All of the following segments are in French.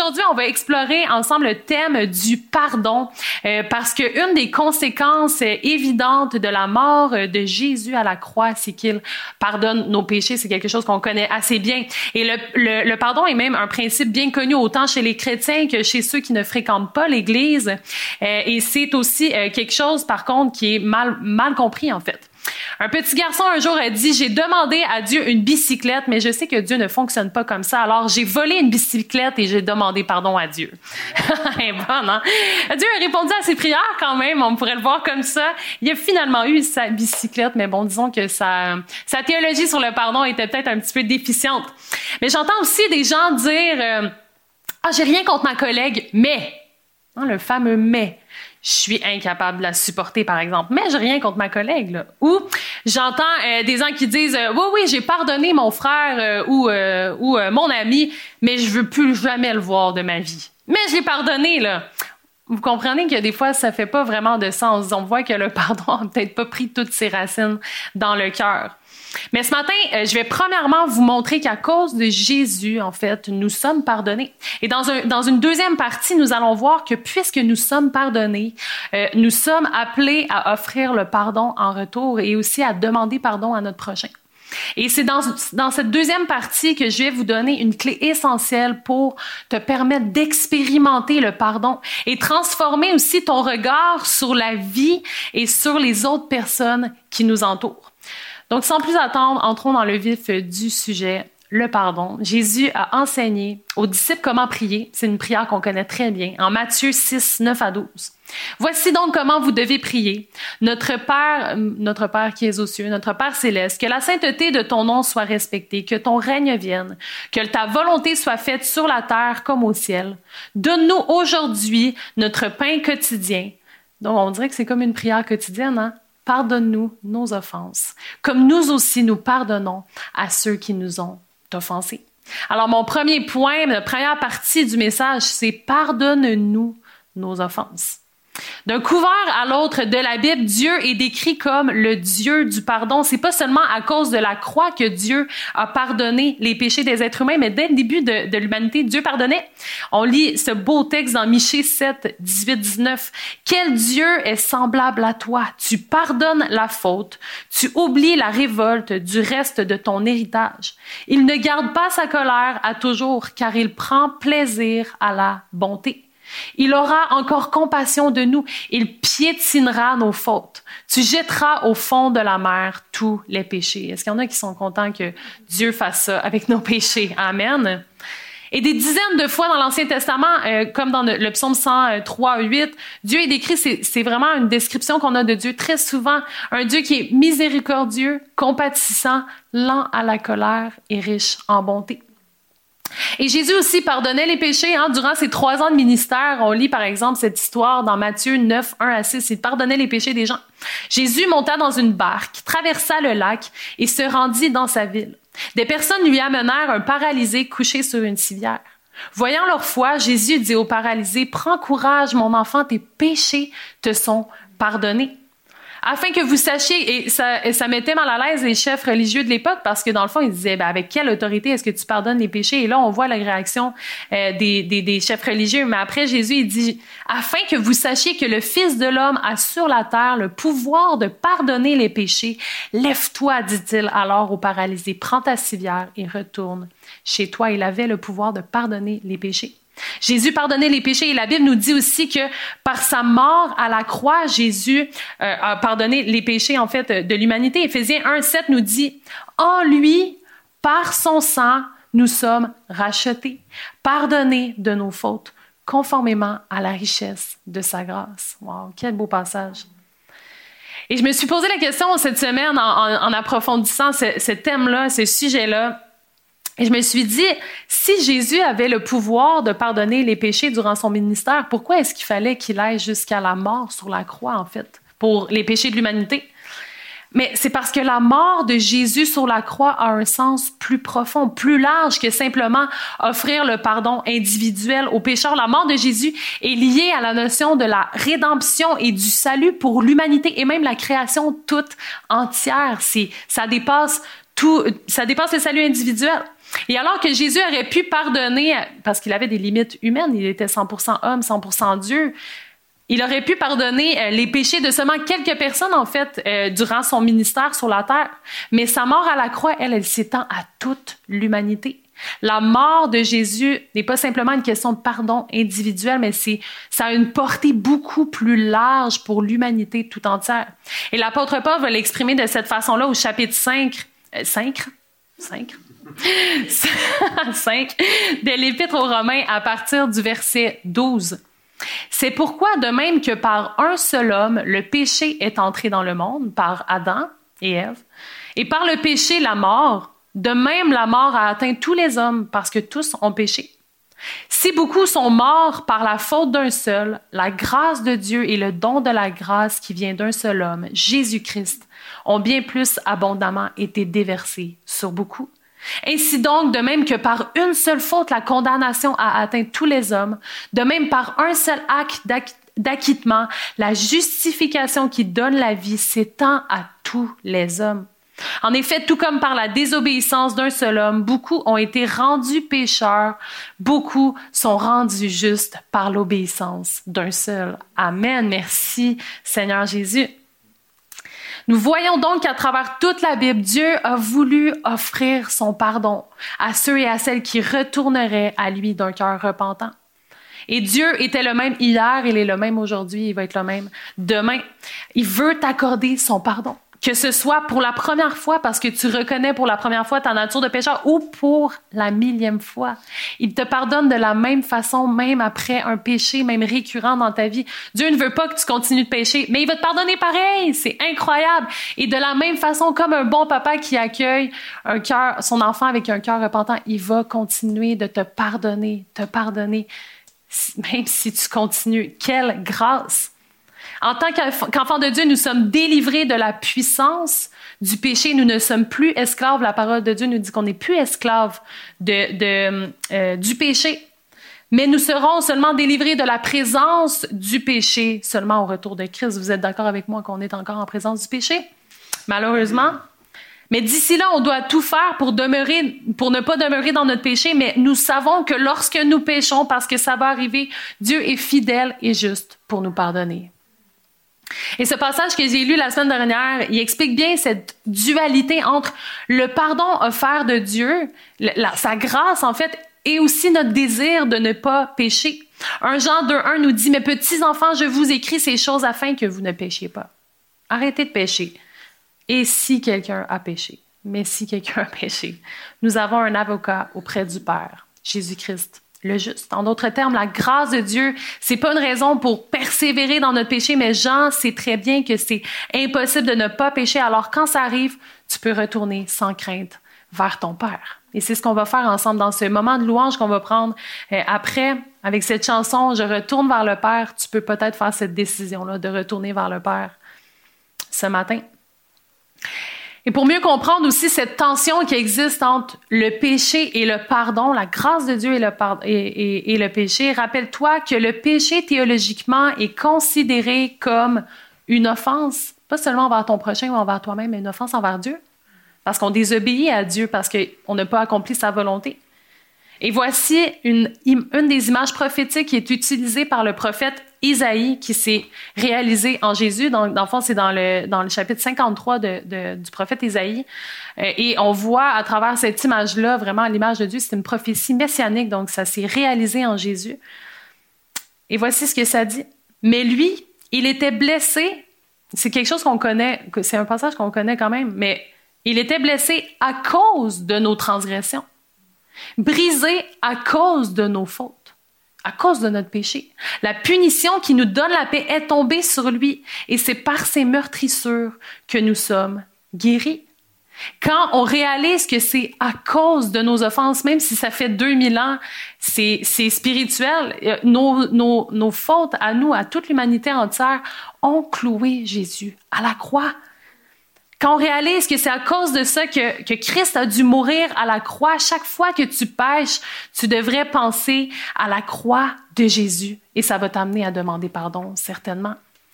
aujourd'hui, on va explorer ensemble le thème du pardon parce que une des conséquences évidentes de la mort de Jésus à la croix, c'est qu'il pardonne nos péchés. C'est quelque chose qu'on connaît assez bien. Et le pardon est même un principe bien connu autant chez les chrétiens que chez ceux qui ne fréquentent pas l'Église. Et c'est aussi quelque chose, par contre, qui est mal compris, en fait. Un petit garçon un jour a dit « J'ai demandé à Dieu une bicyclette, mais je sais que Dieu ne fonctionne pas comme ça. Alors, j'ai volé une bicyclette et j'ai demandé pardon à Dieu. » Elle est bonne, hein? Dieu a répondu à ses prières quand même, on pourrait le voir comme ça. Il a finalement eu sa bicyclette, mais bon, disons que sa théologie sur le pardon était peut-être un petit peu déficiente. Mais j'entends aussi des gens dire « Ah, j'ai rien contre ma collègue, mais... » Hein, le fameux « mais ». Je suis incapable de la supporter, par exemple. Mais j'ai rien contre ma collègue, là. Ou j'entends des gens qui disent oui, j'ai pardonné mon frère ou mon ami, mais je veux plus jamais le voir de ma vie. Mais je l'ai pardonné, là. Vous comprenez que des fois, ça fait pas vraiment de sens. On voit que le pardon a peut-être pas pris toutes ses racines dans le cœur. Mais ce matin, je vais premièrement vous montrer qu'à cause de Jésus, en fait, nous sommes pardonnés. Et dans une deuxième partie, nous allons voir que puisque nous sommes pardonnés, nous sommes appelés à offrir le pardon en retour et aussi à demander pardon à notre prochain. Et c'est dans cette deuxième partie que je vais vous donner une clé essentielle pour te permettre d'expérimenter le pardon et transformer aussi ton regard sur la vie et sur les autres personnes qui nous entourent. Donc, sans plus attendre, entrons dans le vif du sujet, le pardon. Jésus a enseigné aux disciples comment prier. C'est une prière qu'on connaît très bien, en Matthieu 6, 9 à 12. Voici donc comment vous devez prier. Notre Père qui es aux cieux, notre Père céleste, que la sainteté de ton nom soit respectée, que ton règne vienne, que ta volonté soit faite sur la terre comme au ciel. Donne-nous aujourd'hui notre pain quotidien. Donc, on dirait que c'est comme une prière quotidienne, hein? Pardonne-nous nos offenses, comme nous aussi nous pardonnons à ceux qui nous ont offensés. Alors, mon premier point, la première partie du message, c'est pardonne-nous nos offenses. D'un couvert à l'autre de la Bible, Dieu est décrit comme le Dieu du pardon. C'est pas seulement à cause de la croix que Dieu a pardonné les péchés des êtres humains, mais dès le début de l'humanité, Dieu pardonnait. On lit ce beau texte dans Michée 7, 18, 19. « Quel Dieu est semblable à toi? Tu pardonnes la faute, tu oublies la révolte du reste de ton héritage. Il ne garde pas sa colère à toujours, car il prend plaisir à la bonté. » Il aura encore compassion de nous. Il piétinera nos fautes. Tu jetteras au fond de la mer tous les péchés. Est-ce qu'il y en a qui sont contents que Dieu fasse ça avec nos péchés? Amen. Et des dizaines de fois dans l'Ancien Testament, comme dans le psaume 103, 8, Dieu est décrit, c'est vraiment une description qu'on a de Dieu très souvent. Un Dieu qui est miséricordieux, compatissant, lent à la colère et riche en bonté. Et Jésus aussi pardonnait les péchés durant ses 3 ans de ministère. On lit par exemple cette histoire dans Matthieu 9, 1 à 6. Il pardonnait les péchés des gens. Jésus monta dans une barque, traversa le lac et se rendit dans sa ville. Des personnes lui amenèrent un paralysé couché sur une civière. Voyant leur foi, Jésus dit au paralysé, « Prends courage, mon enfant, tes péchés te sont pardonnés. » Afin que vous sachiez, et ça mettait mal à l'aise les chefs religieux de l'époque parce que dans le fond, ils disaient, avec quelle autorité est-ce que tu pardonnes les péchés? Et là, on voit la réaction des chefs religieux. Mais après, Jésus, il dit, afin que vous sachiez que le Fils de l'homme a sur la terre le pouvoir de pardonner les péchés, lève-toi, dit-il alors au paralysé, prends ta civière et retourne chez toi. Il avait le pouvoir de pardonner les péchés. Jésus pardonnait les péchés et la Bible nous dit aussi que par sa mort à la croix, Jésus a pardonné les péchés en fait de l'humanité. Éphésiens 1, 7 nous dit « En lui, par son sang, nous sommes rachetés, pardonnés de nos fautes, conformément à la richesse de sa grâce. » Wow, quel beau passage! Et je me suis posé la question cette semaine en approfondissant ce thème-là, ce sujet-là. Et je me suis dit, si Jésus avait le pouvoir de pardonner les péchés durant son ministère, pourquoi est-ce qu'il fallait qu'il aille jusqu'à la mort sur la croix, en fait, pour les péchés de l'humanité? Mais c'est parce que la mort de Jésus sur la croix a un sens plus profond, plus large que simplement offrir le pardon individuel aux pécheurs. La mort de Jésus est liée à la notion de la rédemption et du salut pour l'humanité et même la création toute entière. Ça dépasse ça dépasse le salut individuel. Et alors que Jésus aurait pu pardonner, parce qu'il avait des limites humaines, il était 100% homme, 100% Dieu, il aurait pu pardonner les péchés de seulement quelques personnes, en fait, durant son ministère sur la terre. Mais sa mort à la croix, elle s'étend à toute l'humanité. La mort de Jésus n'est pas simplement une question de pardon individuel, mais ça a une portée beaucoup plus large pour l'humanité tout entière. Et l'apôtre Paul va l'exprimer de cette façon-là au chapitre 5 de l'Épître aux Romains à partir du verset 12. C'est pourquoi, de même que par un seul homme, le péché est entré dans le monde, par Adam et Ève, et par le péché, la mort, de même la mort a atteint tous les hommes, parce que tous ont péché. Si beaucoup sont morts par la faute d'un seul, la grâce de Dieu et le don de la grâce qui vient d'un seul homme, Jésus-Christ, ont bien plus abondamment été déversés sur beaucoup. Ainsi donc, de même que par une seule faute, la condamnation a atteint tous les hommes, de même par un seul acte d'acquittement, la justification qui donne la vie s'étend à tous les hommes. En effet, tout comme par la désobéissance d'un seul homme, beaucoup ont été rendus pécheurs, beaucoup sont rendus justes par l'obéissance d'un seul. Amen. Merci, Seigneur Jésus. Nous voyons donc qu'à travers toute la Bible, Dieu a voulu offrir son pardon à ceux et à celles qui retourneraient à lui d'un cœur repentant. Et Dieu était le même hier, il est le même aujourd'hui, il va être le même demain. Il veut t'accorder son pardon. Que ce soit pour la première fois, parce que tu reconnais pour la première fois ta nature de pécheur, ou pour la 1000e fois. Il te pardonne de la même façon, même après un péché, même récurrent dans ta vie. Dieu ne veut pas que tu continues de pécher, mais il va te pardonner pareil. C'est incroyable. Et de la même façon, comme un bon papa qui accueille son enfant avec un cœur repentant, il va continuer de te pardonner, même si tu continues. Quelle grâce! En tant qu'enfants de Dieu, nous sommes délivrés de la puissance du péché. Nous ne sommes plus esclaves. La parole de Dieu nous dit qu'on n'est plus esclaves du péché. Mais nous serons seulement délivrés de la présence du péché seulement au retour de Christ. Vous êtes d'accord avec moi qu'on est encore en présence du péché? Malheureusement. Mais d'ici là, on doit tout faire pour ne pas demeurer dans notre péché. Mais nous savons que lorsque nous péchons, parce que ça va arriver, Dieu est fidèle et juste pour nous pardonner. Et ce passage que j'ai lu la semaine dernière, il explique bien cette dualité entre le pardon offert de Dieu, sa grâce en fait, et aussi notre désir de ne pas pécher. 1 Jean 2:1 nous dit « Mes petits enfants, je vous écris ces choses afin que vous ne péchiez pas. » Arrêtez de pécher. Et si quelqu'un a péché, mais si quelqu'un a péché, nous avons un avocat auprès du Père, Jésus-Christ. Le juste. En d'autres termes, la grâce de Dieu, c'est pas une raison pour persévérer dans notre péché, mais Jean sait très bien que c'est impossible de ne pas pécher. Alors, quand ça arrive, tu peux retourner sans crainte vers ton Père. Et c'est ce qu'on va faire ensemble dans ce moment de louange qu'on va prendre après, avec cette chanson « Je retourne vers le Père ». Tu peux peut-être faire cette décision-là de retourner vers le Père ce matin. Et pour mieux comprendre aussi cette tension qui existe entre le péché et le pardon, la grâce de Dieu et le péché, rappelle-toi que le péché théologiquement est considéré comme une offense, pas seulement envers ton prochain ou envers toi-même, mais une offense envers Dieu, parce qu'on désobéit à Dieu, parce qu'on n'a pas accompli sa volonté. Et voici une des images prophétiques qui est utilisée par le prophète Isaïe, qui s'est réalisée en Jésus. Dans le fond, c'est dans le chapitre 53 du prophète Isaïe. Et on voit à travers cette image-là, vraiment l'image de Dieu, c'est une prophétie messianique, donc ça s'est réalisé en Jésus. Et voici ce que ça dit. Mais lui, il était blessé. C'est quelque chose qu'on connaît, c'est un passage qu'on connaît quand même, mais il était blessé à cause de nos transgressions. Brisé à cause de nos fautes, à cause de notre péché. La punition qui nous donne la paix est tombée sur lui et c'est par ses meurtrissures que nous sommes guéris. Quand on réalise que c'est à cause de nos offenses, même si ça fait 2000 ans, c'est spirituel, nos fautes à nous, à toute l'humanité entière, ont cloué Jésus à la croix. Quand on réalise que c'est à cause de ça que Christ a dû mourir à la croix, chaque fois que tu pèches, tu devrais penser à la croix de Jésus et ça va t'amener à demander pardon, certainement.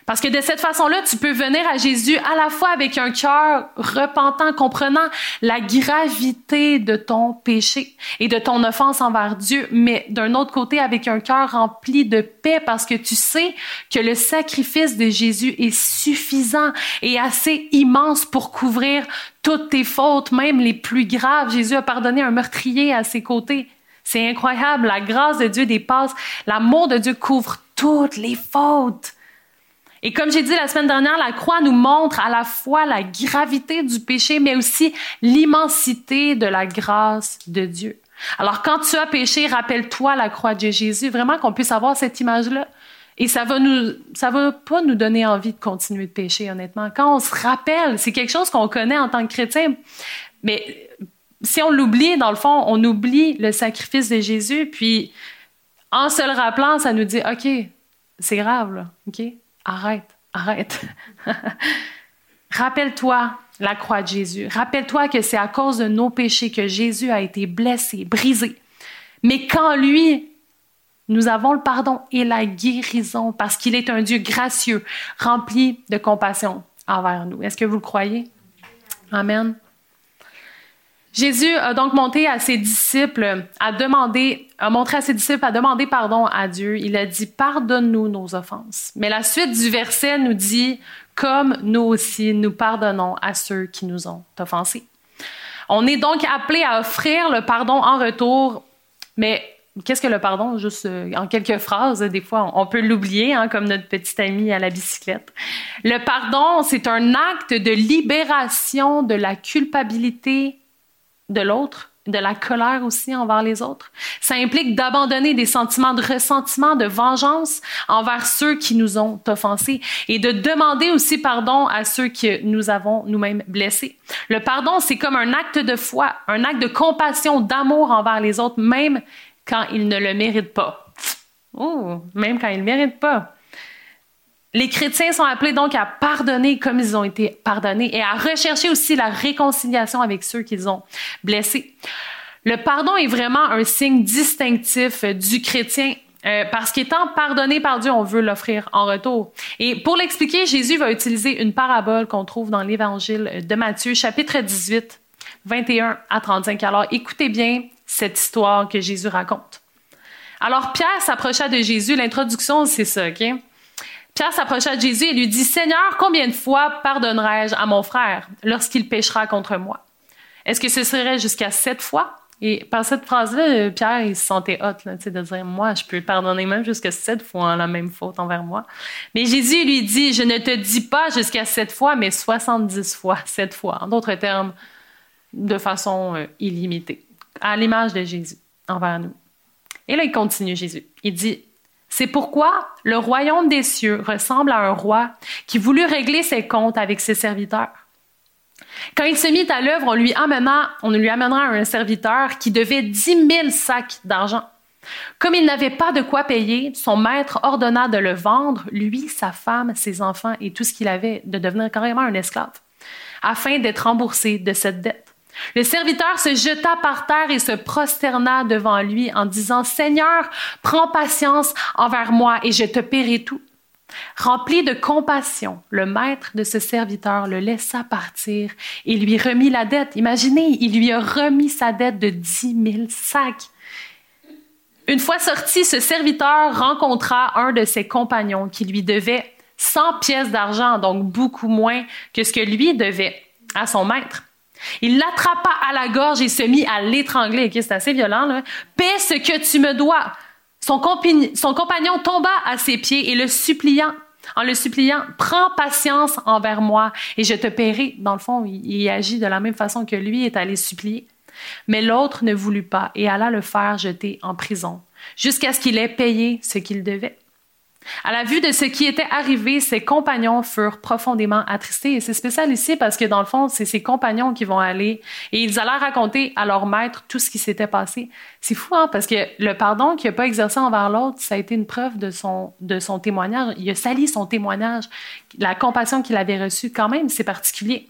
Parce que de cette façon-là, tu peux venir à Jésus à la fois avec un cœur repentant, comprenant la gravité de ton péché et de ton offense envers Dieu, mais d'un autre côté, avec un cœur rempli de paix parce que tu sais que le sacrifice de Jésus est suffisant et assez immense pour couvrir toutes tes fautes, même les plus graves. Jésus a pardonné un meurtrier à ses côtés. C'est incroyable. La grâce de Dieu dépasse. L'amour de Dieu couvre toutes les fautes. Et comme j'ai dit la semaine dernière, la croix nous montre à la fois la gravité du péché, mais aussi l'immensité de la grâce de Dieu. Alors, quand tu as péché, rappelle-toi la croix de Jésus, vraiment qu'on puisse avoir cette image-là. Et ça va pas nous donner envie de continuer de pécher, honnêtement. Quand on se rappelle, c'est quelque chose qu'on connaît en tant que chrétien, mais si on l'oublie, dans le fond, on oublie le sacrifice de Jésus, puis en se le rappelant, ça nous dit, OK, c'est grave, là, OK? Arrête. Rappelle-toi la croix de Jésus. Rappelle-toi que c'est à cause de nos péchés que Jésus a été blessé, brisé. Mais qu'en lui, nous avons le pardon et la guérison parce qu'il est un Dieu gracieux, rempli de compassion envers nous. Est-ce que vous le croyez? Amen. Jésus a donc montré à ses disciples à demander pardon à Dieu. Il a dit, pardonne-nous nos offenses. Mais la suite du verset nous dit, comme nous aussi, nous pardonnons à ceux qui nous ont offensés. On est donc appelé à offrir le pardon en retour. Mais qu'est-ce que le pardon? Juste en quelques phrases, des fois, on peut l'oublier, comme notre petite amie à la bicyclette. Le pardon, c'est un acte de libération de la culpabilité de l'autre, de la colère aussi envers les autres. Ça implique d'abandonner des sentiments de ressentiment, de vengeance envers ceux qui nous ont offensés et de demander aussi pardon à ceux que nous avons nous-mêmes blessés. Le pardon, c'est comme un acte de foi, un acte de compassion, d'amour envers les autres, même quand ils ne le méritent pas. Même quand ils ne le méritent pas. Les chrétiens sont appelés donc à pardonner comme ils ont été pardonnés et à rechercher aussi la réconciliation avec ceux qu'ils ont blessés. Le pardon est vraiment un signe distinctif du chrétien parce qu'étant pardonné par Dieu, on veut l'offrir en retour. Et pour l'expliquer, Jésus va utiliser une parabole qu'on trouve dans l'Évangile de Matthieu, chapitre 18, 21 à 35. Alors, écoutez bien cette histoire que Jésus raconte. Alors, Pierre s'approcha de Jésus. L'introduction, c'est ça, OK? Pierre s'approcha de Jésus et lui dit, « Seigneur, combien de fois pardonnerai-je à mon frère lorsqu'il péchera contre moi? Est-ce que ce serait jusqu'à 7 fois? » Et par cette phrase-là, Pierre, il se sentait hot, là, de dire, « Moi, je peux pardonner même jusqu'à 7 fois la même faute envers moi. » Mais Jésus lui dit, « Je ne te dis pas jusqu'à 7 fois, mais 70 fois, 7 fois. » En d'autres termes, de façon illimitée, à l'image de Jésus envers nous. Et là, il continue, Jésus. Il dit, « C'est pourquoi le royaume des cieux ressemble à un roi qui voulut régler ses comptes avec ses serviteurs. Quand il se mit à l'œuvre, on lui amènera un serviteur qui devait 10 000 sacs d'argent. Comme il n'avait pas de quoi payer, son maître ordonna de le vendre, lui, sa femme, ses enfants et tout ce qu'il avait, de devenir carrément un esclave, afin d'être remboursé de cette dette. Le serviteur se jeta par terre et se prosterna devant lui en disant, « Seigneur, prends patience envers moi et je te paierai tout. » Rempli de compassion, le maître de ce serviteur le laissa partir et lui remit la dette. Imaginez, il lui a remis sa dette de 10 000 sacs. Une fois sorti, ce serviteur rencontra un de ses compagnons qui lui devait 100 pièces d'argent, donc beaucoup moins que ce que lui devait à son maître. Il l'attrapa à la gorge et se mit à l'étrangler. Okay, c'est assez violent, là. « Paie ce que tu me dois. » Son compagnon tomba à ses pieds et en le suppliant, « Prends patience envers moi et je te paierai. » Dans le fond, il agit de la même façon que lui est allé supplier. Mais l'autre ne voulut pas et alla le faire jeter en prison, jusqu'à ce qu'il ait payé ce qu'il devait. À la vue de ce qui était arrivé, ses compagnons furent profondément attristés. Et c'est spécial ici parce que dans le fond, c'est ses compagnons qui vont aller et ils allaient raconter à leur maître tout ce qui s'était passé. C'est fou, parce que le pardon qu'il n'a pas exercé envers l'autre, ça a été une preuve de son témoignage. Il a sali son témoignage, la compassion qu'il avait reçue. Quand même, c'est particulier.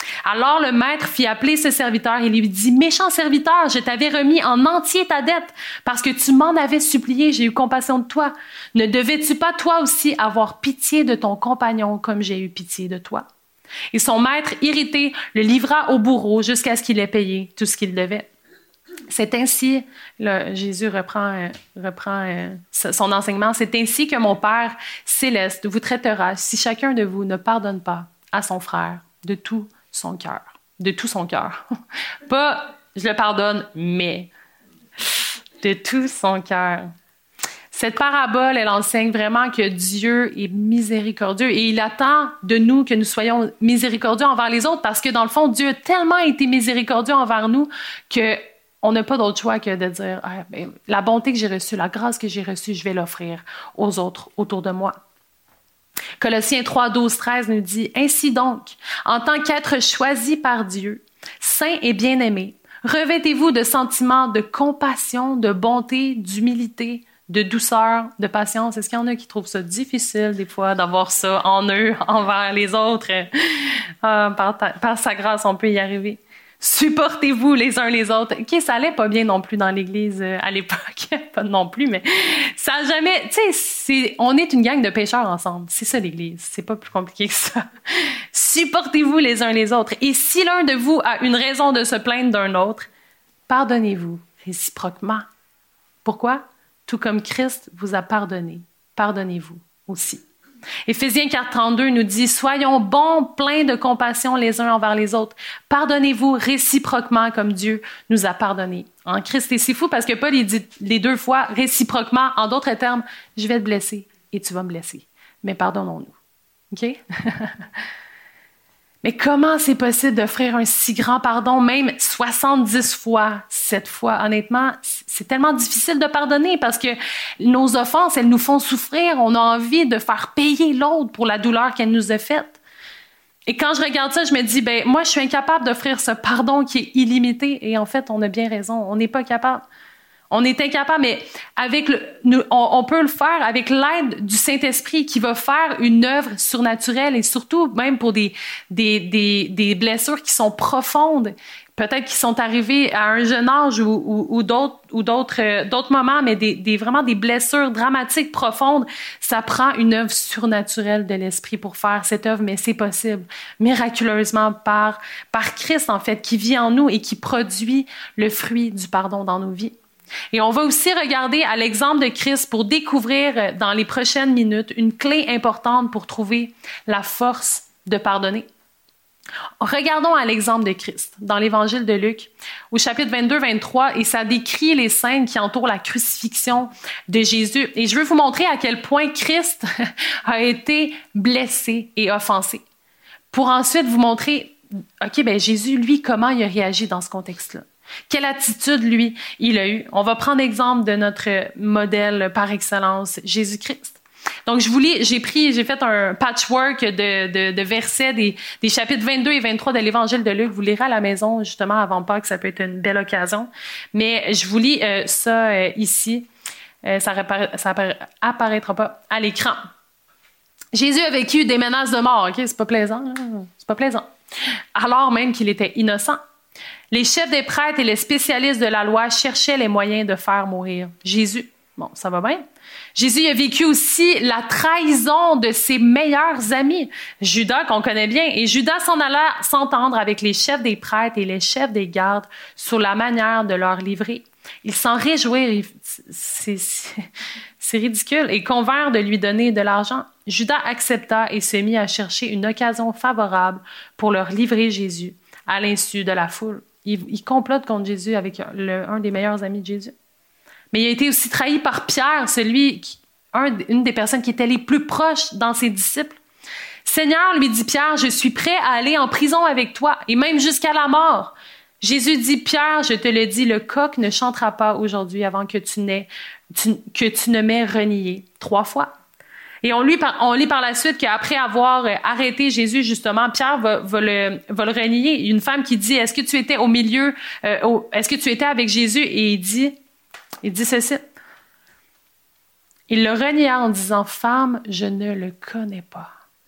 Alors le maître fit appeler ce serviteur et lui dit, « Méchant serviteur, je t'avais remis en entier ta dette, parce que tu m'en avais supplié, j'ai eu compassion de toi. Ne devais-tu pas toi aussi avoir pitié de ton compagnon comme j'ai eu pitié de toi? » Et son maître, irrité, le livra au bourreau jusqu'à ce qu'il ait payé tout ce qu'il devait. C'est ainsi, là, Jésus reprend son enseignement, c'est ainsi que mon Père céleste vous traitera si chacun de vous ne pardonne pas à son frère de tout son cœur. De tout son cœur. Pas je le pardonne, mais de tout son cœur. Cette parabole, elle enseigne vraiment que Dieu est miséricordieux et il attend de nous que nous soyons miséricordieux envers les autres parce que dans le fond, Dieu a tellement été miséricordieux envers nous qu'on n'a pas d'autre choix que de dire ah, ben, la bonté que j'ai reçue, la grâce que j'ai reçue, je vais l'offrir aux autres autour de moi. Colossiens 3, 12, 13 nous dit « Ainsi donc, en tant qu'être choisi par Dieu, saint et bien-aimé, revêtez-vous de sentiments de compassion, de bonté, d'humilité, de douceur, de patience. » Est-ce qu'il y en a qui trouvent ça difficile des fois d'avoir ça en eux, envers les autres? Par sa grâce, on peut y arriver. Supportez-vous les uns les autres. OK, ça allait pas bien non plus dans l'Église à l'époque. Pas non plus, mais ça a jamais... Tu sais, on est une gang de pécheurs ensemble. C'est ça l'Église. C'est pas plus compliqué que ça. Supportez-vous les uns les autres. Et si l'un de vous a une raison de se plaindre d'un autre, pardonnez-vous réciproquement. Pourquoi? Tout comme Christ vous a pardonné. Pardonnez-vous aussi. Éphésiens 4.32 nous dit « Soyons bons, pleins de compassion les uns envers les autres. Pardonnez-vous réciproquement comme Dieu nous a pardonné. » En Christ, et c'est fou parce que Paul il dit les deux fois réciproquement, en d'autres termes, je vais te blesser et tu vas me blesser. Mais pardonnons-nous. OK? Mais comment c'est possible d'offrir un si grand pardon, même 70 fois, 7 fois? Honnêtement, c'est tellement difficile de pardonner parce que nos offenses, elles nous font souffrir. On a envie de faire payer l'autre pour la douleur qu'elle nous a faite. Et quand je regarde ça, je me dis, ben moi, je suis incapable d'offrir ce pardon qui est illimité. Et en fait, on a bien raison. On n'est pas capable. On est incapable, mais on peut le faire avec l'aide du Saint-Esprit qui va faire une œuvre surnaturelle et surtout même pour des blessures qui sont profondes, peut-être qui sont arrivées à un jeune âge ou d'autres moments, mais vraiment des blessures dramatiques profondes. Ça prend une œuvre surnaturelle de l'Esprit pour faire cette œuvre, mais c'est possible miraculeusement par Christ en fait, qui vit en nous et qui produit le fruit du pardon dans nos vies. Et on va aussi regarder à l'exemple de Christ pour découvrir dans les prochaines minutes une clé importante pour trouver la force de pardonner. Regardons à l'exemple de Christ dans l'Évangile de Luc, au chapitre 22-23, et ça décrit les scènes qui entourent la crucifixion de Jésus. Et je veux vous montrer à quel point Christ a été blessé et offensé. Pour ensuite vous montrer, OK, ben Jésus, lui, comment il a réagi dans ce contexte-là. Quelle attitude, lui, il a eu? On va prendre l'exemple de notre modèle par excellence, Jésus-Christ. Donc, j'ai fait un patchwork de versets des chapitres 22 et 23 de l'Évangile de Luc. Vous lirez à la maison, justement, avant Pâques, ça peut être une belle occasion. Mais je vous lis ça ici. Ça apparaîtra pas à l'écran. Jésus a vécu des menaces de mort. OK? C'est pas plaisant. Hein? C'est pas plaisant. Alors même qu'il était innocent. Les chefs des prêtres et les spécialistes de la loi cherchaient les moyens de faire mourir Jésus. Bon, ça va bien. Jésus a vécu aussi la trahison de ses meilleurs amis, Judas, qu'on connaît bien. Et Judas s'en alla s'entendre avec les chefs des prêtres et les chefs des gardes sur la manière de leur livrer. Ils s'en réjouirent, c'est ridicule, et convinrent de lui donner de l'argent. Judas accepta et se mit à chercher une occasion favorable pour leur livrer Jésus à l'insu de la foule. Il complote contre Jésus avec un des meilleurs amis de Jésus. Mais il a été aussi trahi par Pierre, une des personnes qui étaient les plus proches dans ses disciples. « Seigneur, lui dit Pierre, je suis prêt à aller en prison avec toi, et même jusqu'à la mort. » Jésus dit, « Pierre, je te le dis, le coq ne chantera pas aujourd'hui avant que tu ne m'aies renié 3 fois. » Et on lit par la suite qu'après avoir arrêté Jésus, justement, Pierre va le renier. Une femme qui dit, est-ce que tu étais est-ce que tu étais avec Jésus? Et il dit ceci. Il le renia en disant, femme, je ne le connais pas.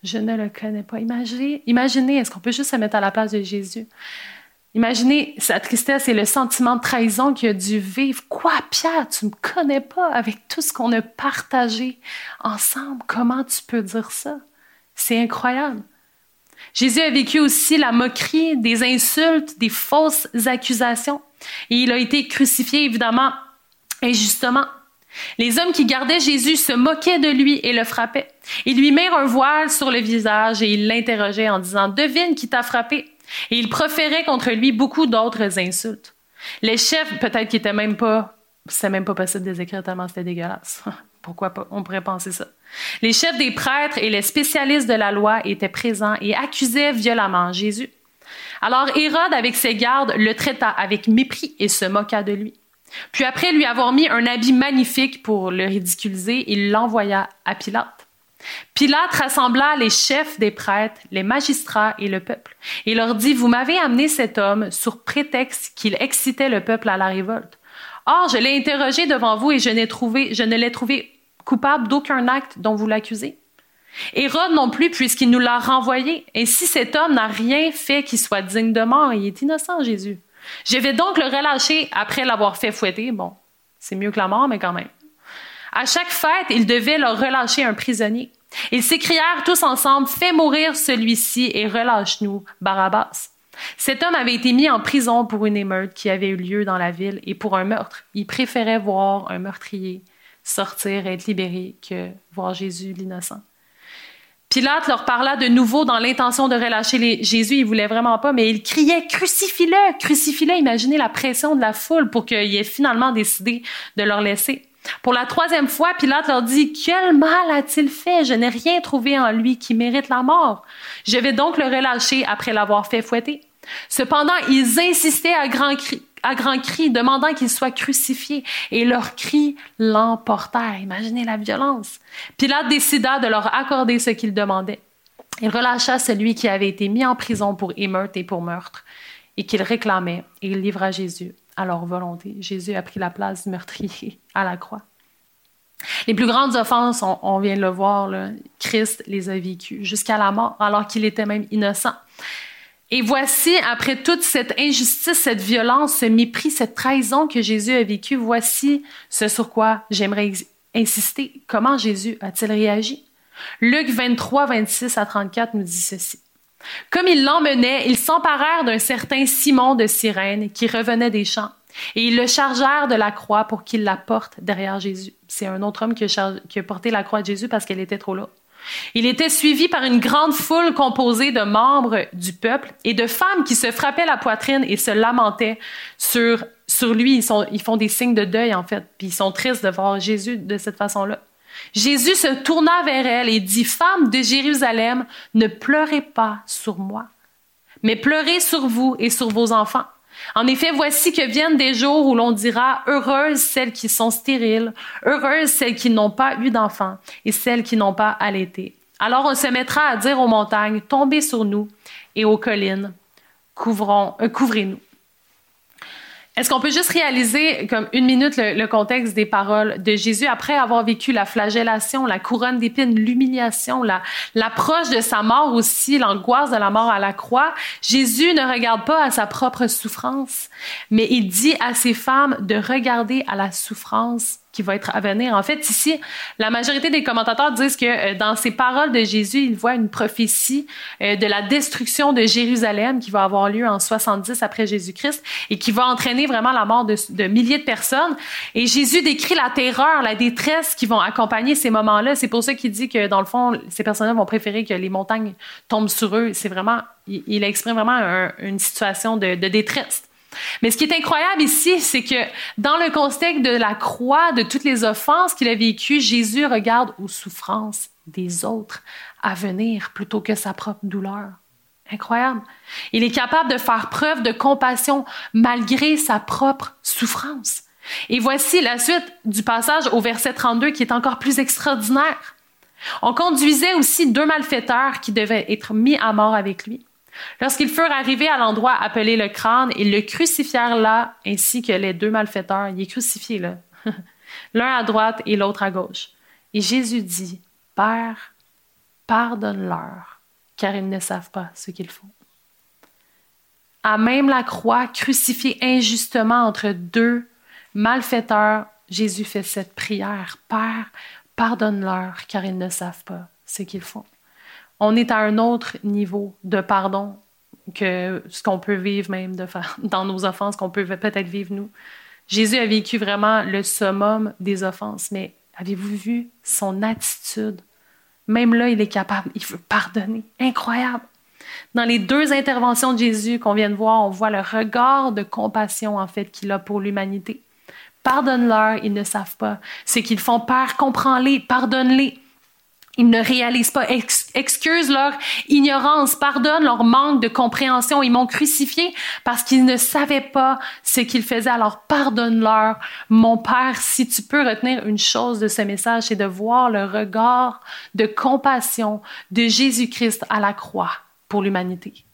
Je ne le connais pas. Imaginez, est-ce qu'on peut juste se mettre à la place de Jésus? Imaginez sa tristesse et le sentiment de trahison qu'il a dû vivre. Quoi, Pierre, tu me connais pas avec tout ce qu'on a partagé ensemble? Comment tu peux dire ça? C'est incroyable. Jésus a vécu aussi la moquerie, des insultes, des fausses accusations. Et il a été crucifié, évidemment, injustement. Les hommes qui gardaient Jésus se moquaient de lui et le frappaient. Ils lui mirent un voile sur le visage et ils l'interrogeaient en disant « Devine qui t'a frappé ?» Et ils proféraient contre lui beaucoup d'autres insultes. Les chefs, peut-être qu'ils étaient même pas, c'était même pas possible de les écrire tellement c'était dégueulasse. Pourquoi pas? On pourrait penser ça. Les chefs des prêtres et les spécialistes de la loi étaient présents et accusaient violemment Jésus. Alors Hérode, avec ses gardes, le traita avec mépris et se moqua de lui. Puis après lui avoir mis un habit magnifique pour le ridiculiser, il l'envoya à Pilate. Pilate rassembla les chefs des prêtres, les magistrats et le peuple, et leur dit « Vous m'avez amené cet homme sur prétexte qu'il excitait le peuple à la révolte. Or, je l'ai interrogé devant vous et je ne l'ai trouvé coupable d'aucun acte dont vous l'accusez. Hérode non plus, puisqu'il nous l'a renvoyé. Ainsi, cet homme n'a rien fait qui soit digne de mort. Il est innocent, Jésus. Je vais donc le relâcher après l'avoir fait fouetter. Bon, c'est mieux que la mort, mais quand même. À chaque fête, il devait leur relâcher un prisonnier. Ils s'écrièrent tous ensemble, « Fais mourir celui-ci et relâche-nous, Barabbas. » Cet homme avait été mis en prison pour une émeute qui avait eu lieu dans la ville et pour un meurtre. Il préférait voir un meurtrier sortir et être libéré que voir Jésus l'innocent. Pilate leur parla de nouveau dans l'intention de relâcher Jésus. Il voulait vraiment pas, mais il criait « Crucifie-le! Crucifie-le! » Imaginez la pression de la foule pour qu'il ait finalement décidé de leur laisser. Pour la 3e fois, Pilate leur dit « Quel mal a-t-il fait? Je n'ai rien trouvé en lui qui mérite la mort. Je vais donc le relâcher après l'avoir fait fouetter. » Cependant, ils insistaient à grands cris, demandant qu'il soit crucifié, et leurs cris l'emportèrent. Imaginez la violence. Pilate décida de leur accorder ce qu'ils demandaient. Il relâcha celui qui avait été mis en prison pour émeute et pour meurtre, et qu'il réclamait, et il livra Jésus à leur volonté. Jésus a pris la place du meurtrier à la croix. Les plus grandes offenses, on vient de le voir, là, Christ les a vécues jusqu'à la mort, alors qu'il était même innocent. Et voici, après toute cette injustice, cette violence, ce mépris, cette trahison que Jésus a vécu, voici ce sur quoi j'aimerais insister. Comment Jésus a-t-il réagi? Luc 23, 26 à 34 nous dit ceci. Comme ils l'emmenaient, ils s'emparèrent d'un certain Simon de Cyrène qui revenait des champs, et ils le chargèrent de la croix pour qu'il la porte derrière Jésus. C'est un autre homme qui a porté la croix de Jésus parce qu'elle était trop lourde. Il était suivi par une grande foule composée de membres du peuple et de femmes qui se frappaient la poitrine et se lamentaient sur lui. Ils font des signes de deuil, en fait, puis ils sont tristes de voir Jésus de cette façon-là. Jésus se tourna vers elle et dit « Femmes de Jérusalem, ne pleurez pas sur moi, mais pleurez sur vous et sur vos enfants. En effet, voici que viennent des jours où l'on dira « Heureuses celles qui sont stériles, heureuses celles qui n'ont pas eu d'enfants et celles qui n'ont pas allaité. » Alors on se mettra à dire aux montagnes « Tombez sur nous » et aux collines « Couvrez-nous ». Est-ce qu'on peut juste réaliser, comme une minute, le contexte des paroles de Jésus après avoir vécu la flagellation, la couronne d'épines, l'humiliation, l'approche de sa mort aussi, l'angoisse de la mort à la croix? Jésus ne regarde pas à sa propre souffrance, mais il dit à ces femmes de regarder à la souffrance qui va être à venir. En fait, ici, la majorité des commentateurs disent que dans ces paroles de Jésus, ils voient une prophétie de la destruction de Jérusalem qui va avoir lieu en 70 après Jésus-Christ et qui va entraîner vraiment la mort de milliers de personnes. Et Jésus décrit la terreur, la détresse qui vont accompagner ces moments-là. C'est pour ça qu'il dit que, dans le fond, ces personnes-là vont préférer que les montagnes tombent sur eux. C'est vraiment, il exprime vraiment une situation de détresse. Mais ce qui est incroyable ici, c'est que dans le contexte de la croix, de toutes les offenses qu'il a vécues, Jésus regarde aux souffrances des autres à venir plutôt que sa propre douleur. Incroyable. Il est capable de faire preuve de compassion malgré sa propre souffrance. Et voici la suite du passage au verset 32 qui est encore plus extraordinaire. On conduisait aussi 2 malfaiteurs qui devaient être mis à mort avec lui. Lorsqu'ils furent arrivés à l'endroit appelé le crâne, ils le crucifièrent là, ainsi que les 2 malfaiteurs. Il est crucifié là, l'un à droite et l'autre à gauche. Et Jésus dit, « Père, pardonne-leur, car ils ne savent pas ce qu'ils font. À même la croix, crucifié injustement entre deux malfaiteurs, Jésus fait cette prière. Père, pardonne-leur, car ils ne savent pas ce qu'ils font. On est à un autre niveau de pardon que ce qu'on peut vivre même dans nos offenses, qu'on peut peut-être vivre nous. Jésus a vécu vraiment le summum des offenses, mais avez-vous vu son attitude? Même là, il est capable, il veut pardonner. Incroyable! Dans les deux interventions de Jésus qu'on vient de voir, on voit le regard de compassion, en fait, qu'il a pour l'humanité. Pardonne-leur, ils ne savent pas ce qu'ils font. Père, comprends-les, pardonne-les. Ils ne réalisent pas, excuse leur ignorance, pardonne leur manque de compréhension. Ils m'ont crucifié parce qu'ils ne savaient pas ce qu'ils faisaient. Alors pardonne-leur. Mon Père, si tu peux retenir une chose de ce message, c'est de voir le regard de compassion de Jésus-Christ à la croix pour l'humanité.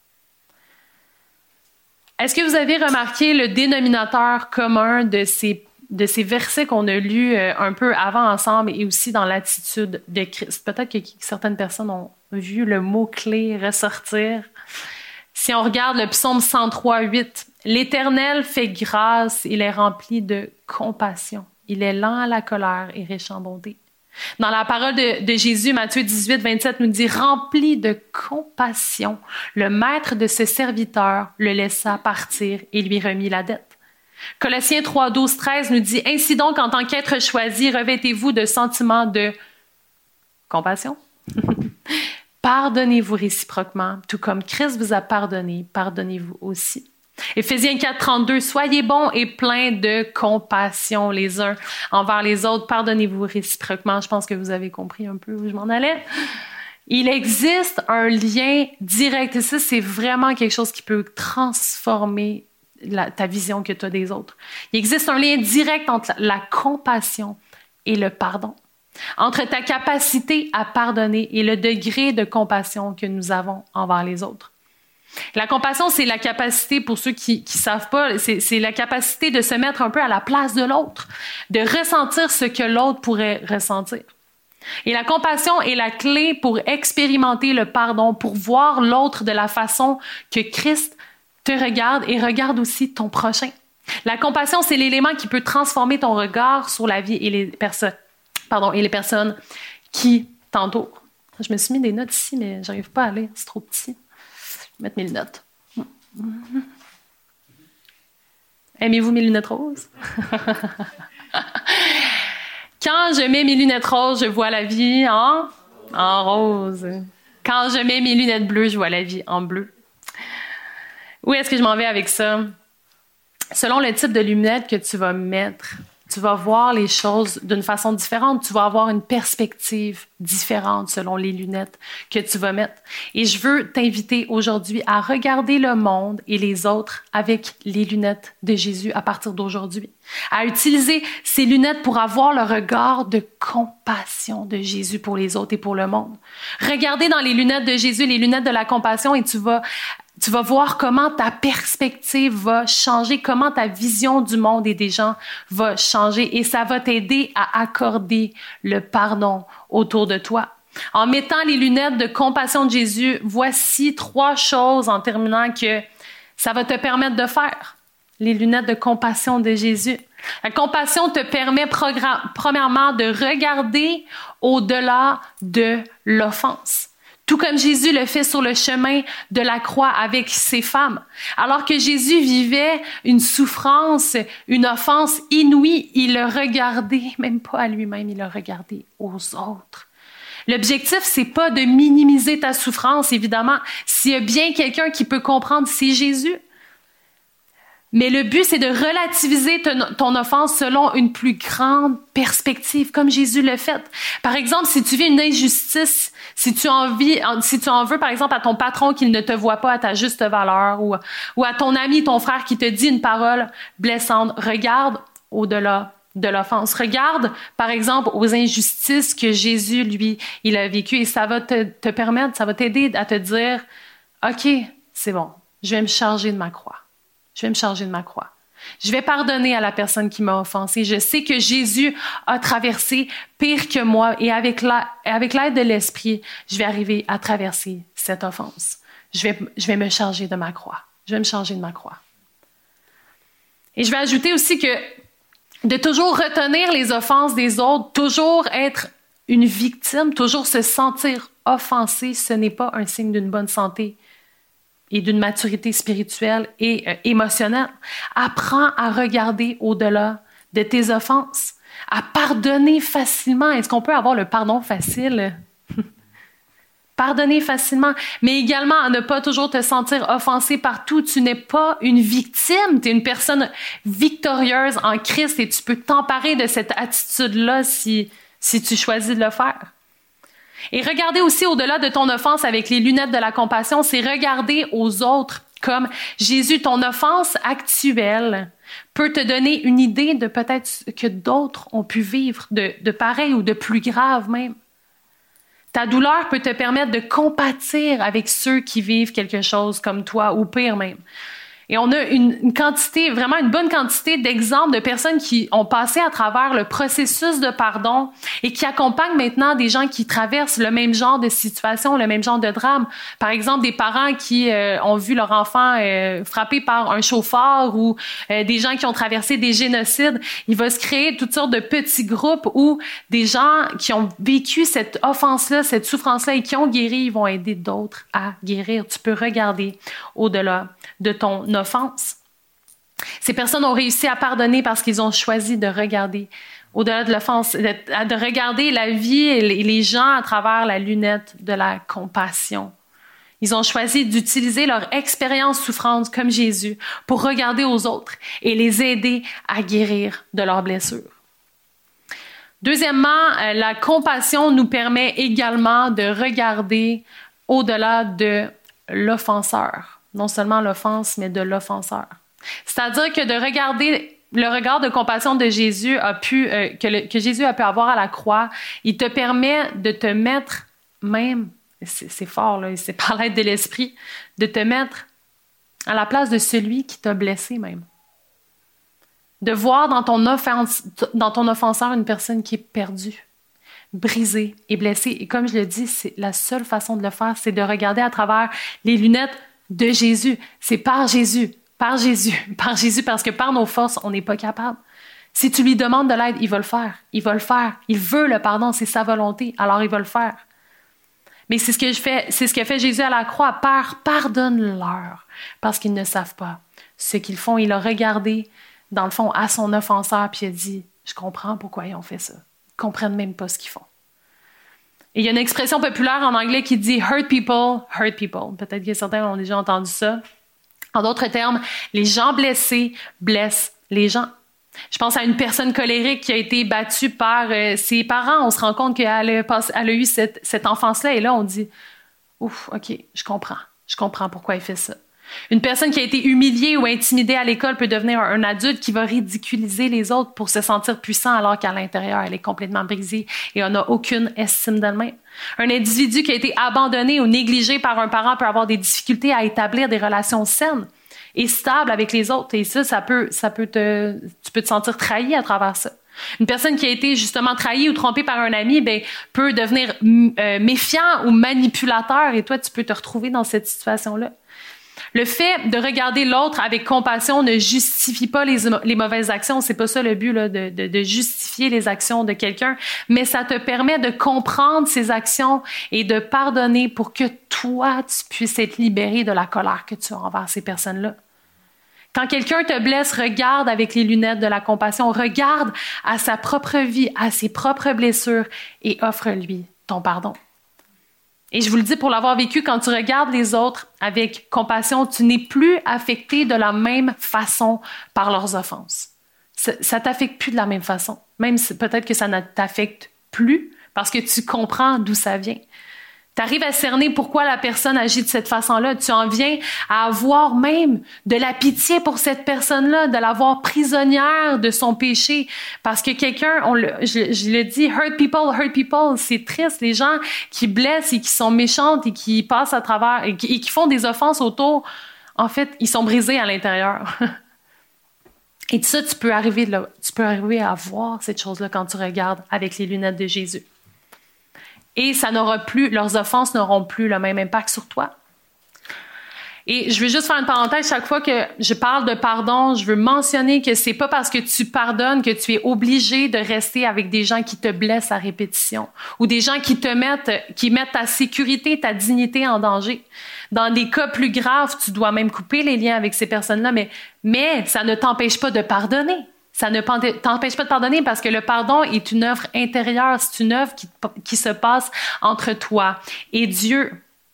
Est-ce que vous avez remarqué le dénominateur commun de ces versets qu'on a lus un peu avant ensemble et aussi dans l'attitude de Christ? Peut-être que certaines personnes ont vu le mot-clé ressortir. Si on regarde le psaume 103, 8, « L'Éternel fait grâce, il est rempli de compassion. Il est lent à la colère et riche en bonté. » Dans la parole de Jésus, Matthieu 18, 27 nous dit « Rempli de compassion, le maître de ce serviteur le laissa partir et lui remit la dette. » Colossiens 3, 12, 13 nous dit « Ainsi donc, en tant qu'être choisi, revêtez-vous de sentiments de compassion. Pardonnez-vous réciproquement, tout comme Christ vous a pardonné, pardonnez-vous aussi. » Éphésiens 4, 32, « Soyez bons et pleins de compassion les uns envers les autres, pardonnez-vous réciproquement. » Je pense que vous avez compris un peu où je m'en allais. Il existe un lien direct, et ça, c'est vraiment quelque chose qui peut transformer ta vision que tu as des autres. Il existe un lien direct entre la compassion et le pardon, entre ta capacité à pardonner et le degré de compassion que nous avons envers les autres. La compassion, c'est la capacité, pour ceux qui savent pas, c'est la capacité de se mettre un peu à la place de l'autre, de ressentir ce que l'autre pourrait ressentir. Et la compassion est la clé pour expérimenter le pardon, pour voir l'autre de la façon que Christ te regarde et regarde aussi ton prochain. La compassion, c'est l'élément qui peut transformer ton regard sur la vie et les personnes qui t'entourent. Je me suis mis des notes ici, mais j'arrive pas à lire, c'est trop petit. Je vais mettre mes lunettes. Aimez-vous mes lunettes roses? Quand je mets mes lunettes roses, je vois la vie en rose. Quand je mets mes lunettes bleues, je vois la vie en bleu. Où est-ce que je m'en vais avec ça? Selon le type de lunettes que tu vas mettre, tu vas voir les choses d'une façon différente. Tu vas avoir une perspective différente selon les lunettes que tu vas mettre. Et je veux t'inviter aujourd'hui à regarder le monde et les autres avec les lunettes de Jésus à partir d'aujourd'hui. À utiliser ces lunettes pour avoir le regard de compassion de Jésus pour les autres et pour le monde. Regardez dans les lunettes de Jésus, les lunettes de la compassion, et tu vas voir comment ta perspective va changer, comment ta vision du monde et des gens va changer, et ça va t'aider à accorder le pardon autour de toi. En mettant les lunettes de compassion de Jésus, voici 3 choses en terminant que ça va te permettre de faire. Les lunettes de compassion de Jésus. La compassion te permet premièrement de regarder au-delà de l'offense. Tout comme Jésus le fait sur le chemin de la croix avec ses femmes. Alors que Jésus vivait une souffrance, une offense inouïe, il le regardait, même pas à lui-même, il le regardait aux autres. L'objectif, c'est pas de minimiser ta souffrance, évidemment. S'il y a bien quelqu'un qui peut comprendre, c'est Jésus. Mais le but, c'est de relativiser ton offense selon une plus grande perspective, comme Jésus l'a fait. Par exemple, si tu vis une injustice, si tu en veux, par exemple, à ton patron qu'il ne te voit pas à ta juste valeur, ou à ton ami, ton frère qui te dit une parole blessante, regarde au-delà de l'offense. Regarde, par exemple, aux injustices que Jésus, lui, il a vécues, et ça va te permettre, ça va t'aider à te dire, OK, c'est bon, je vais me charger de ma croix. Je vais me charger de ma croix. Je vais pardonner à la personne qui m'a offensé. Je sais que Jésus a traversé pire que moi et avec l'aide de l'Esprit, je vais arriver à traverser cette offense. Je vais me charger de ma croix. Je vais me charger de ma croix. Et je vais ajouter aussi que de toujours retenir les offenses des autres, toujours être une victime, toujours se sentir offensé, ce n'est pas un signe d'une bonne santé et d'une maturité spirituelle et émotionnelle. Apprends à regarder au-delà de tes offenses, à pardonner facilement. Est-ce qu'on peut avoir le pardon facile? Pardonner facilement, mais également à ne pas toujours te sentir offensé partout. Tu n'es pas une victime, tu es une personne victorieuse en Christ et tu peux t'emparer de cette attitude-là si tu choisis de le faire. Et regarder aussi au-delà de ton offense avec les lunettes de la compassion, c'est regarder aux autres comme Jésus. Ton offense actuelle peut te donner une idée de peut-être que d'autres ont pu vivre de pareil ou de plus grave même. Ta douleur peut te permettre de compatir avec ceux qui vivent quelque chose comme toi, ou pire même. Et on a une quantité, vraiment une bonne quantité d'exemples de personnes qui ont passé à travers le processus de pardon et qui accompagnent maintenant des gens qui traversent le même genre de situation, le même genre de drame. Par exemple, des parents qui ont vu leur enfant frappé par un chauffard ou des gens qui ont traversé des génocides. Il va se créer toutes sortes de petits groupes où des gens qui ont vécu cette offense-là, cette souffrance-là et qui ont guéri, ils vont aider d'autres à guérir. Tu peux regarder au-delà de ton offense. Ces personnes ont réussi à pardonner parce qu'ils ont choisi de regarder au-delà de l'offense, de regarder la vie et les gens à travers la lunette de la compassion. Ils ont choisi d'utiliser leur expérience souffrante comme Jésus pour regarder aux autres et les aider à guérir de leurs blessures. Deuxièmement, la compassion nous permet également de regarder au-delà de l'offenseur. Non seulement l'offense, mais de l'offenseur. C'est-à-dire que de regarder le regard de compassion de Jésus que Jésus a pu avoir à la croix, il te permet de te mettre même, c'est fort, là, c'est par l'aide de l'Esprit, de te mettre à la place de celui qui t'a blessé même. De voir dans ton offenseur une personne qui est perdue, brisée et blessée. Et comme je le dis, c'est la seule façon de le faire, c'est de regarder à travers les lunettes de Jésus. C'est par Jésus, parce que par nos forces, on n'est pas capable. Si tu lui demandes de l'aide, il va le faire. Il va le faire. Il veut le pardon, c'est sa volonté, alors il va le faire. Mais c'est ce que fait Jésus à la croix. Père, pardonne-leur, parce qu'ils ne savent pas ce qu'ils font. Il a regardé, dans le fond, à son offenseur, puis il a dit, je comprends pourquoi ils ont fait ça. Ils ne comprennent même pas ce qu'ils font. Et il y a une expression populaire en anglais qui dit « hurt people, hurt people ». Peut-être que certains ont déjà entendu ça. En d'autres termes, les gens blessés blessent les gens. Je pense à une personne colérique qui a été battue par ses parents. On se rend compte qu'elle a eu cette enfance-là. Et là, on dit « ouf, OK, je comprends pourquoi il fait ça ». Une personne qui a été humiliée ou intimidée à l'école peut devenir un adulte qui va ridiculiser les autres pour se sentir puissant alors qu'à l'intérieur, elle est complètement brisée et on n'a aucune estime d'elle-même. Un individu qui a été abandonné ou négligé par un parent peut avoir des difficultés à établir des relations saines et stables avec les autres. Et tu peux te sentir trahi à travers ça. Une personne qui a été justement trahie ou trompée par un ami peut devenir méfiant ou manipulateur et toi, tu peux te retrouver dans cette situation-là. Le fait de regarder l'autre avec compassion ne justifie pas les mauvaises actions. C'est pas ça le but là, de justifier les actions de quelqu'un, mais ça te permet de comprendre ses actions et de pardonner pour que toi, tu puisses être libéré de la colère que tu as envers ces personnes-là. Quand quelqu'un te blesse, regarde avec les lunettes de la compassion, regarde à sa propre vie, à ses propres blessures et offre-lui ton pardon. Et je vous le dis pour l'avoir vécu, quand tu regardes les autres avec compassion, tu n'es plus affecté de la même façon par leurs offenses. Ça ne t'affecte plus de la même façon. Même si peut-être que ça ne t'affecte plus parce que tu comprends d'où ça vient. Tu arrives à cerner pourquoi la personne agit de cette façon-là. Tu en viens à avoir même de la pitié pour cette personne-là, de la voir prisonnière de son péché. Parce que quelqu'un, je le dis, hurt people, c'est triste. Les gens qui blessent et qui sont méchantes et qui passent à travers et qui font des offenses autour, en fait, ils sont brisés à l'intérieur. Et ça, tu peux arriver à voir cette chose-là quand tu regardes avec les lunettes de Jésus. Et leurs offenses n'auront plus le même impact sur toi. Et je veux juste faire une parenthèse, chaque fois que je parle de pardon, je veux mentionner que c'est pas parce que tu pardonnes que tu es obligé de rester avec des gens qui te blessent à répétition ou des gens qui mettent ta sécurité, ta dignité en danger. Dans des cas plus graves, tu dois même couper les liens avec ces personnes-là, mais ça ne t'empêche pas de pardonner. Ça ne t'empêche pas de pardonner parce que le pardon est une œuvre intérieure, c'est une œuvre qui se passe entre toi et Dieu.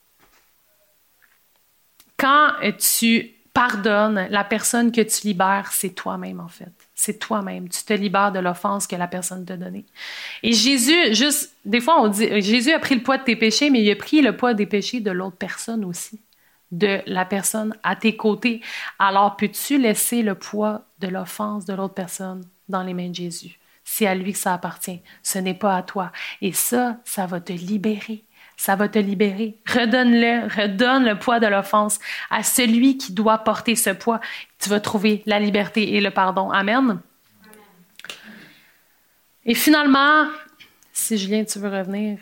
Quand tu pardonnes, la personne que tu libères, c'est toi-même en fait. C'est toi-même. Tu te libères de l'offense que la personne t'a donnée. Et Jésus, des fois on dit, Jésus a pris le poids de tes péchés, mais il a pris le poids des péchés de l'autre personne aussi, de la personne à tes côtés. Alors peux-tu laisser le poids de l'offense de l'autre personne dans les mains de Jésus? C'est à lui que ça appartient. Ce n'est pas à toi. Et ça va te libérer. Ça va te libérer. Redonne le poids de l'offense à celui qui doit porter ce poids. Tu vas trouver la liberté et le pardon. Amen. Amen. Et finalement, si Julien, tu veux revenir,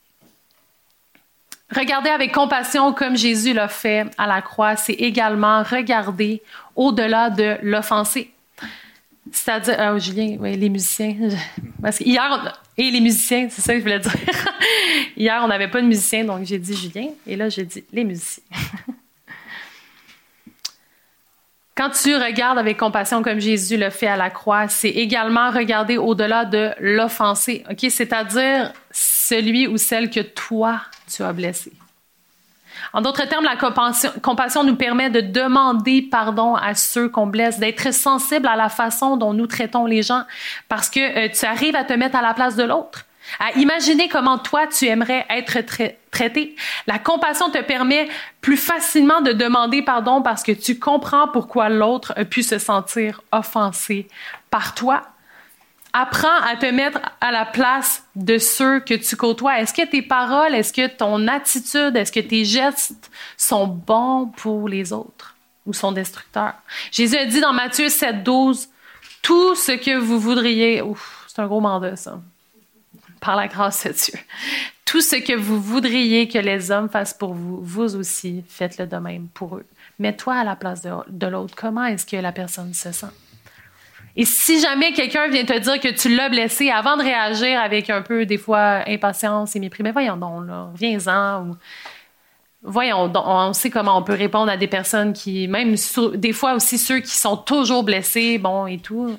regarder avec compassion comme Jésus l'a fait à la croix, c'est également regarder au-delà de l'offensé. C'est-à-dire, Julien, oui, les musiciens. Parce que et les musiciens, c'est ça que je voulais dire. Hier, on n'avait pas de musicien, donc j'ai dit Julien, et là, j'ai dit les musiciens. Quand tu regardes avec compassion comme Jésus le fait à la croix, c'est également regarder au-delà de l'offensé, ok? C'est-à-dire celui ou celle que toi, tu as blessé. En d'autres termes, la compassion nous permet de demander pardon à ceux qu'on blesse, d'être sensible à la façon dont nous traitons les gens, parce que tu arrives à te mettre à la place de l'autre, à imaginer comment toi, tu aimerais être traité. La compassion te permet plus facilement de demander pardon parce que tu comprends pourquoi l'autre a pu se sentir offensé par toi. Apprends à te mettre à la place de ceux que tu côtoies. Est-ce que tes paroles, est-ce que ton attitude, est-ce que tes gestes sont bons pour les autres ou sont destructeurs? Jésus a dit dans Matthieu 7,12, « Tout ce que vous voudriez... » c'est un gros mandat, ça. Par la grâce de Dieu. « Tout ce que vous voudriez que les hommes fassent pour vous, vous aussi, faites-le de même pour eux. » Mets-toi à la place de l'autre. Comment est-ce que la personne se sent? Et si jamais quelqu'un vient te dire que tu l'as blessé, avant de réagir avec un peu, des fois, impatience et mépris, mais voyons donc, là, viens-en. Ou... Voyons donc, on sait comment on peut répondre à des personnes qui, même des fois aussi ceux qui sont toujours blessés, bon, et tout.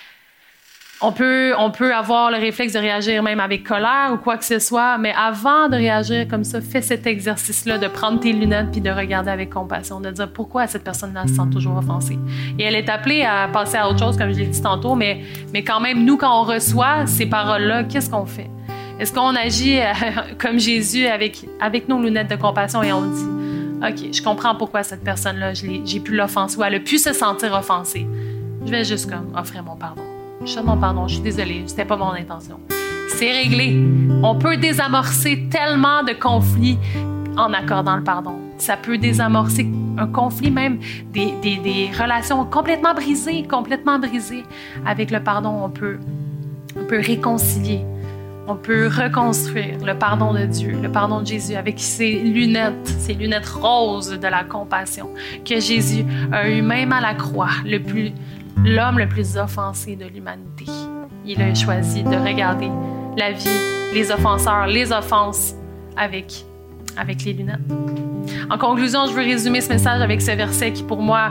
On peut avoir le réflexe de réagir même avec colère ou quoi que ce soit, mais avant de réagir comme ça, fais cet exercice-là de prendre tes lunettes puis de regarder avec compassion, de dire pourquoi cette personne-là se sent toujours offensée. Et elle est appelée à passer à autre chose, comme je l'ai dit tantôt, mais quand même, nous, quand on reçoit ces paroles-là, qu'est-ce qu'on fait? Est-ce qu'on agit comme Jésus avec nos lunettes de compassion et on dit, OK, je comprends pourquoi cette personne-là, j'ai pu l'offenser ou elle a pu se sentir offensée. Je vais juste comme offrir mon pardon. Je demande pardon, je suis désolée, c'était pas mon intention. C'est réglé. On peut désamorcer tellement de conflits en accordant le pardon. Ça peut désamorcer un conflit, même des relations complètement brisées. Avec le pardon, on peut réconcilier. On peut reconstruire le pardon de Dieu, le pardon de Jésus avec ces lunettes roses de la compassion que Jésus a eu même à la croix, l'homme le plus offensé de l'humanité. Il a choisi de regarder la vie, les offenseurs, les offenses avec les lunettes. En conclusion, je veux résumer ce message avec ce verset qui, pour moi,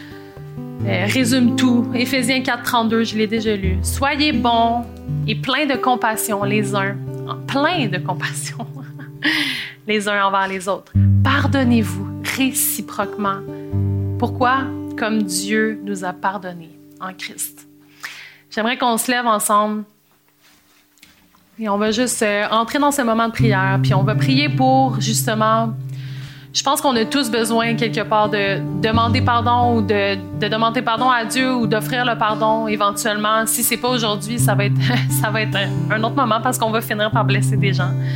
résume tout. Éphésiens 4,32, je l'ai déjà lu. « Soyez bons et pleins de compassion les uns envers les autres. Pardonnez-vous réciproquement. » Pourquoi? Comme Dieu nous a pardonnés en Christ. J'aimerais qu'on se lève ensemble et on va juste entrer dans ce moment de prière, puis on va prier pour, justement, je pense qu'on a tous besoin quelque part de demander pardon ou de demander pardon à Dieu ou d'offrir le pardon éventuellement. Si c'est pas aujourd'hui, ça va être un autre moment parce qu'on va finir par blesser des gens.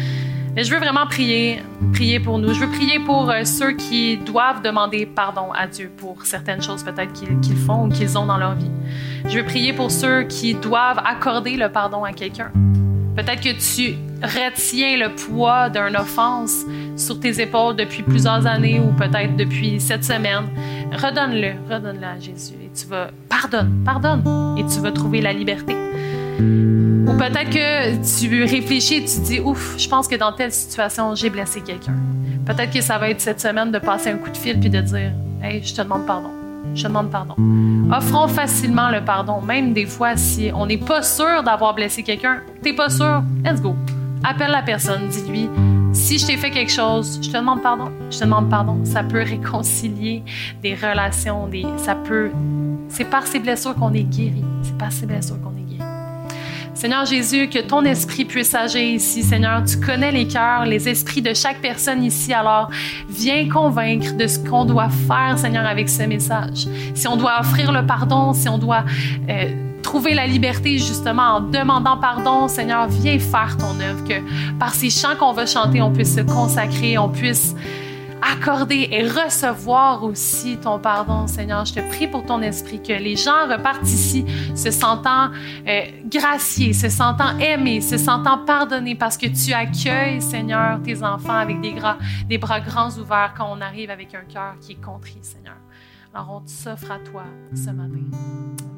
Et je veux vraiment prier pour nous. Je veux prier pour ceux qui doivent demander pardon à Dieu pour certaines choses peut-être qu'ils font ou qu'ils ont dans leur vie. Je veux prier pour ceux qui doivent accorder le pardon à quelqu'un. Peut-être que tu retiens le poids d'une offense sur tes épaules depuis plusieurs années ou peut-être depuis cette semaine. Redonne-le à Jésus et tu vas pardonne et tu vas trouver la liberté. Ou peut-être que tu réfléchis et tu te dis « Ouf, je pense que dans telle situation, j'ai blessé quelqu'un. » Peut-être que ça va être cette semaine de passer un coup de fil puis de dire « Hey, je te demande pardon. Je te demande pardon. » Offrons facilement le pardon, même des fois si on n'est pas sûr d'avoir blessé quelqu'un. T'es pas sûr? Let's go. Appelle la personne, dis-lui « Si je t'ai fait quelque chose, je te demande pardon. Je te demande pardon. » Ça peut réconcilier des relations, c'est par ces blessures qu'on est guéri. C'est par ces blessures qu'on est guéri. Seigneur Jésus, que ton esprit puisse agir ici. Seigneur, tu connais les cœurs, les esprits de chaque personne ici. Alors, viens convaincre de ce qu'on doit faire, Seigneur, avec ce message. Si on doit offrir le pardon, si on doit trouver la liberté, justement, en demandant pardon, Seigneur, viens faire ton œuvre. Que par ces chants qu'on va chanter, on puisse se consacrer, on puisse accorder et recevoir aussi ton pardon, Seigneur. Je te prie pour ton esprit, que les gens repartent ici se sentant graciés, se sentant aimés, se sentant pardonnés parce que tu accueilles, Seigneur, tes enfants avec des bras grands ouverts quand on arrive avec un cœur qui est contrit, Seigneur. Alors, on s'offre à toi ce matin.